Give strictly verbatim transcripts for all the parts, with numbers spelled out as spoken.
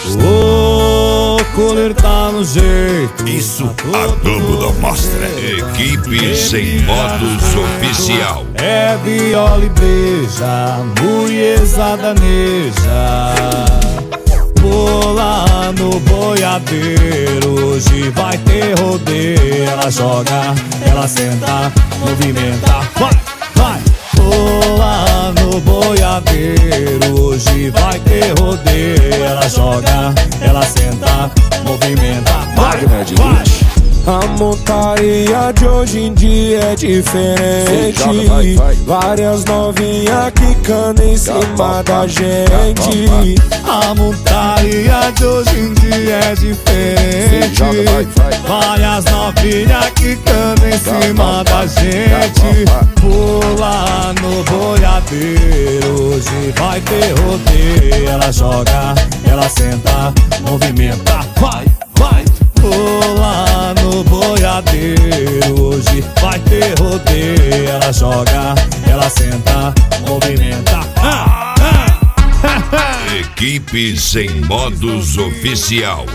O coleiro tá no jeito. Isso a Globo não mostra. Equipe sem modos oficial. É viola e beija, mulherzada neja. Vou lá no boiadeiro, hoje vai ter rodeio. Ela joga, ela senta, movimenta. Vai, vai. Vou lá no boiadeiro, hoje vai ter rodeio. Ela joga, ela senta, movimenta. Vai, vai. A montaria de hoje em dia é diferente. Joga, vai, vai. Várias novinhas quicando em cima da gente. A montaria de hoje em dia é diferente. Joga, vai, vai. Várias novinhas quicando em cima da gente. Pula no boiadeiro, hoje vai ter rodeio. Ela joga, ela senta, movimenta. Vai, vai. Pula no boiadeiro, hoje vai ter rodeio. Ela joga, ela senta, movimenta. Ah, ah. Equipe sem modos oficial.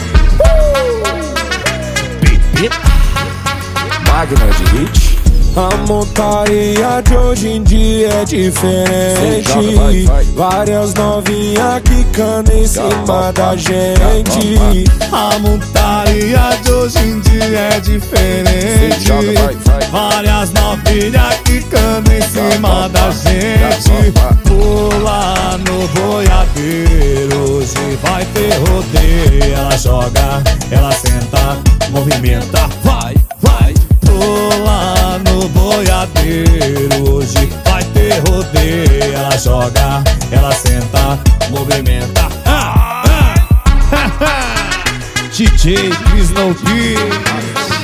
Máquina de hit. A montaria de hoje em dia é diferente. Joga, vai, vai. Várias novinhas quicando em cima da gente. A montaria de hoje em dia é diferente. Joga, vai, vai. Várias novinhas quicando em cima da gente. Pula no boiadeiro, hoje vai ter rodeio. Ela joga, ela senta, movimenta. Vai, vai. Pula no boiadeiro, hoje vai ter rodeio. Ela joga, ela senta, movimenta. Ah, ah, D J Chris No Kids.